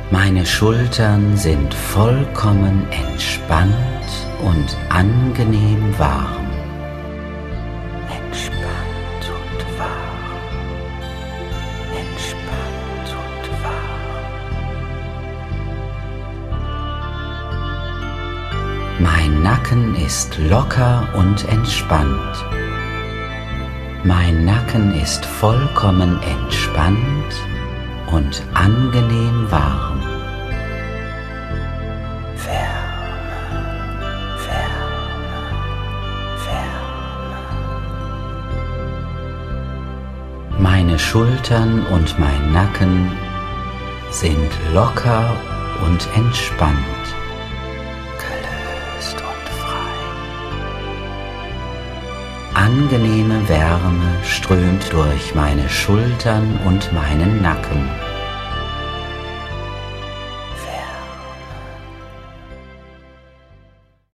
Meine Schultern sind vollkommen entspannt und angenehm warm. Entspannt und warm. Entspannt und warm. Mein Nacken ist locker und entspannt. Mein Nacken ist vollkommen entspannt und angenehm warm. Wärme, Wärme, Wärme. Meine Schultern und mein Nacken sind locker und entspannt, gelöst und frei. Angenehme Wärme strömt durch meine Schultern und meinen Nacken.